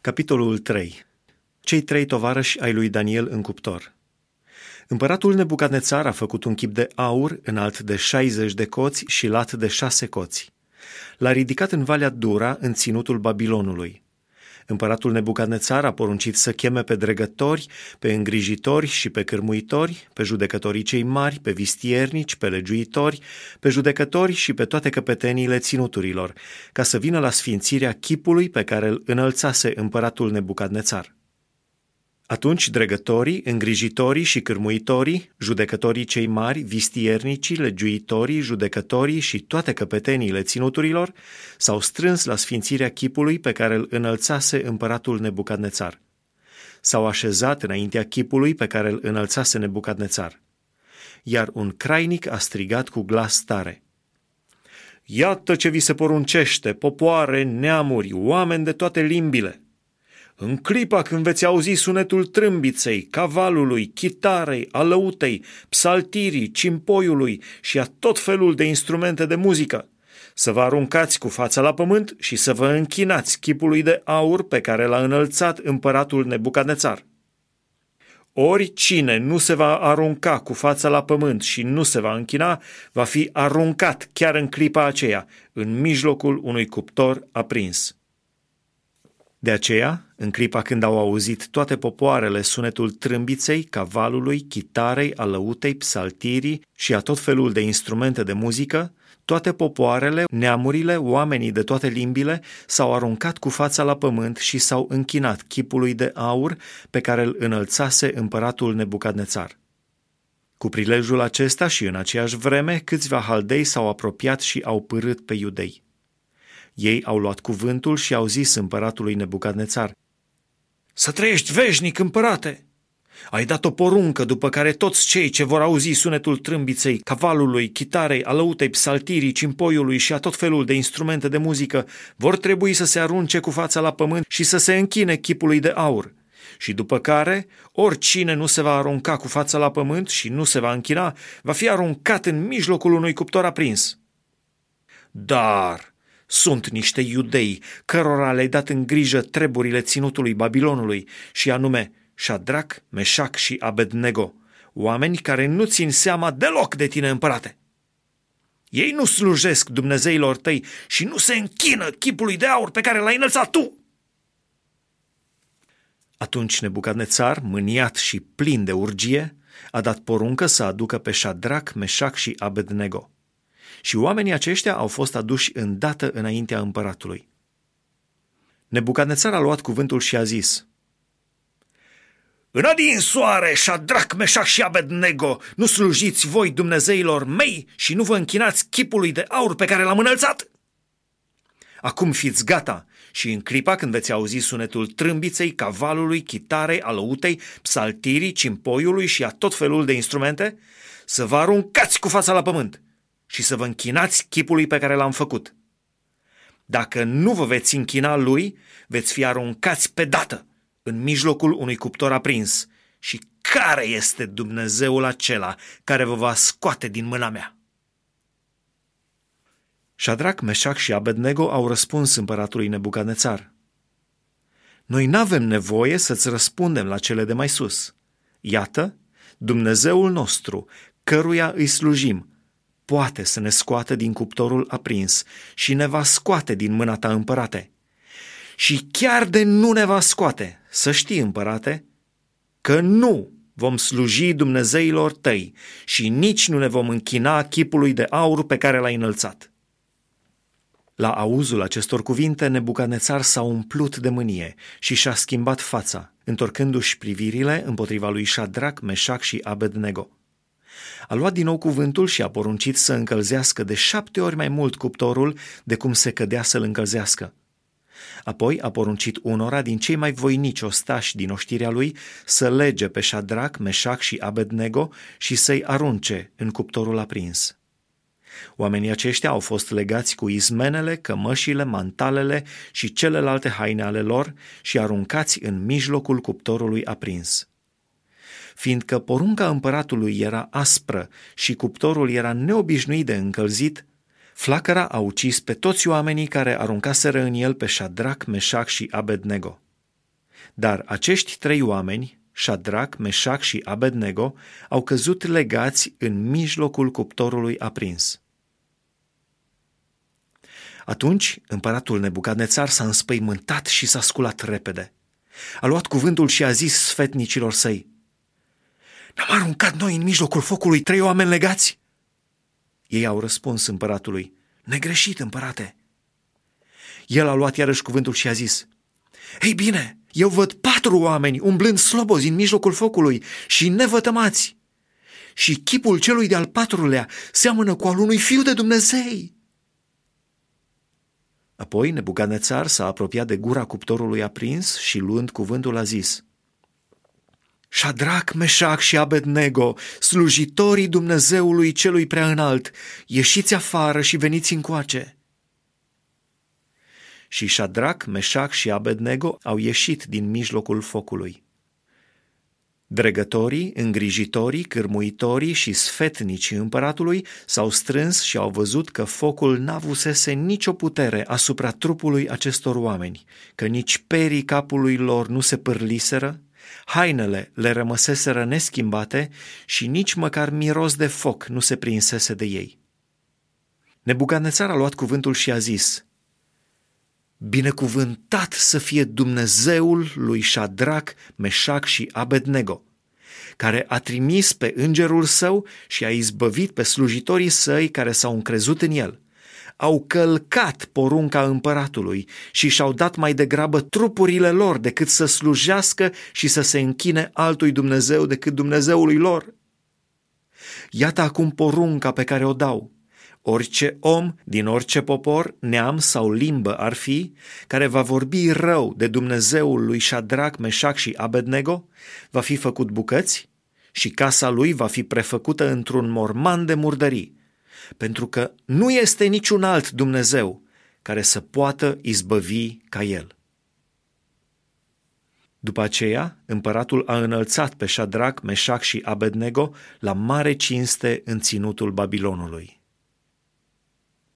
Capitolul 3. Cei trei tovarăși ai lui Daniel în cuptor. Împăratul Nebucadnețar a făcut un chip de aur înalt de 60 de coți și lat de 6 coți. L-a ridicat în Valea Dura, în ținutul Babilonului. Împăratul Nebucadnețar a poruncit să cheme pe dregători, pe îngrijitori și pe cârmuitori, pe judecătorii cei mari, pe vistiernici, pe legiuitori, pe judecători și pe toate căpeteniile ținuturilor, ca să vină la sfințirea chipului pe care îl înălțase împăratul Nebucadnețar. Atunci dregătorii, îngrijitorii și cârmuitorii, judecătorii cei mari, vistiernicii, legiuitorii, judecătorii și toate căpeteniile ținuturilor s-au strâns la sfințirea chipului pe care îl înălțase împăratul Nebucadnețar. S-au așezat înaintea chipului pe care îl înălțase Nebucadnețar. Iar un crainic a strigat cu glas tare: „Iată ce vi se poruncește, popoare, neamuri, oameni de toate limbile! În clipa când veți auzi sunetul trâmbiței, cavalului, chitarei, alăutei, psaltirii, cimpoiului și a tot felul de instrumente de muzică, să vă aruncați cu fața la pământ și să vă închinați chipului de aur pe care l-a înălțat împăratul Nebucadnețar. Oricine nu se va arunca cu fața la pământ și nu se va închina, va fi aruncat chiar în clipa aceea, în mijlocul unui cuptor aprins.” De aceea, în clipa când au auzit toate popoarele sunetul trâmbiței, cavalului, chitarei, alăutei, psaltirii și a tot felul de instrumente de muzică, toate popoarele, neamurile, oamenii de toate limbile s-au aruncat cu fața la pământ și s-au închinat chipului de aur pe care îl înălțase împăratul Nebucadnețar. Cu prilejul acesta și în aceeași vreme, câțiva haldei s-au apropiat și au pârât pe iudei. Ei au luat cuvântul și au zis împăratului Nebucadnețar: „Să trăiești veșnic, împărate! Ai dat o poruncă după care toți cei ce vor auzi sunetul trâmbiței, cavalului, chitarei, alăutei, psaltirii, cimpoiului și a tot felul de instrumente de muzică vor trebui să se arunce cu fața la pământ și să se închine chipului de aur. Și după care, oricine nu se va arunca cu fața la pământ și nu se va închina, va fi aruncat în mijlocul unui cuptor aprins. Dar sunt niște iudei cărora le-ai dat în grijă treburile ținutului Babilonului, și anume Șadrac, Meșac și Abednego, oameni care nu țin seama deloc de tine, împărate. Ei nu slujesc dumnezeilor tăi și nu se închină chipului de aur pe care l-ai înălțat tu.” Atunci Nebucadnețar, mâniat și plin de urgie, a dat poruncă să aducă pe Șadrac, Meșac și Abednego. Și oamenii aceștia au fost aduși îndată înaintea împăratului. Nebucadnețar a luat cuvântul și a zis: „În adinsoare, Șadrac, Meșac și Abednego, nu slujiți voi dumnezeilor mei și nu vă închinați chipului de aur pe care l-am înălțat? Acum fiți gata și în clipa când veți auzi sunetul trâmbiței, cavalului, chitarei, alăutei, psaltirii, cimpoiului și a tot felul de instrumente, să vă aruncați cu fața la pământ și să vă închinați chipului pe care l-am făcut. Dacă nu vă veți închina lui, veți fi aruncați pe dată în mijlocul unui cuptor aprins. Și care este Dumnezeul acela care vă va scoate din mâna mea?” Șadrac, Meșac și Abednego au răspuns împăratului Nebucadnețar: „Noi n-avem nevoie să-ți răspundem la cele de mai sus. Iată, Dumnezeul nostru, căruia îi slujim, poate să ne scoată din cuptorul aprins și ne va scoate din mâna ta, împărate. Și chiar de nu ne va scoate, să știi, împărate, că nu vom sluji dumnezeilor tăi și nici nu ne vom închina chipului de aur pe care l-ai înălțat.” La auzul acestor cuvinte, Nebucadnețar s-a umplut de mânie și și-a schimbat fața, întorcându-și privirile împotriva lui Șadrac, Meșac și Abednego. A luat din nou cuvântul și a poruncit să încălzească de 7 ori mai mult cuptorul de cum se cădea să-l încălzească. Apoi a poruncit unora din cei mai voinici ostași din oștirea lui să lege pe Șadrac, Meșac și Abednego și să-i arunce în cuptorul aprins. Oamenii aceștia au fost legați cu izmenele, cămășile, mantalele și celelalte haine ale lor și aruncați în mijlocul cuptorului aprins. Fiindcă porunca împăratului era aspră și cuptorul era neobișnuit de încălzit, flacăra a ucis pe toți oamenii care aruncaseră în el pe Șadrac, Meșac și Abednego. Dar acești 3 oameni, Șadrac, Meșac și Abednego, au căzut legați în mijlocul cuptorului aprins. Atunci împăratul Nebucadnețar s-a înspăimântat și s-a sculat repede. A luat cuvântul și a zis sfetnicilor săi: "N-am aruncat noi în mijlocul focului 3 oameni legați?" Ei au răspuns împăratului: "Negreșit, împărate." El a luat iarăși cuvântul și a zis: "Ei bine, eu văd 4 oameni umblând slobozi în mijlocul focului și nevătămați. Și chipul celui de-al 4-lea seamănă cu al unui fiu de Dumnezei." Apoi Nebucadnețar s-a apropiat de gura cuptorului aprins și, luând cuvântul, a zis: "Șadrac, Meșac și Abednego, slujitorii Dumnezeului celui preaînalt, ieșiți afară și veniți încoace." Și Șadrac, Meșac și Abednego au ieșit din mijlocul focului. Dregătorii, îngrijitorii, cârmuitorii și sfetnicii împăratului s-au strâns și au văzut că focul n-avusese nicio putere asupra trupului acestor oameni, că nici perii capului lor nu se pârliseră, hainele le rămăseseră neschimbate și nici măcar miros de foc nu se prinsese de ei. Nebucadnețar a luat cuvântul și a zis: "Binecuvântat să fie Dumnezeul lui Șadrac, Meșac și Abednego, care a trimis pe îngerul său și a izbăvit pe slujitorii săi care s-au încrezut în el. Au călcat porunca împăratului și și-au dat mai degrabă trupurile lor decât să slujească și să se închine altui Dumnezeu decât Dumnezeului lor. Iată acum porunca pe care o dau: orice om din orice popor, neam sau limbă ar fi, care va vorbi rău de Dumnezeul lui Șadrac, Meșac și Abednego, va fi făcut bucăți și casa lui va fi prefăcută într-un morman de murdării, pentru că nu este niciun alt Dumnezeu care să poată izbăvi ca el." După aceea, împăratul a înălțat pe Șadrac, Meșac și Abednego la mare cinste în ținutul Babilonului.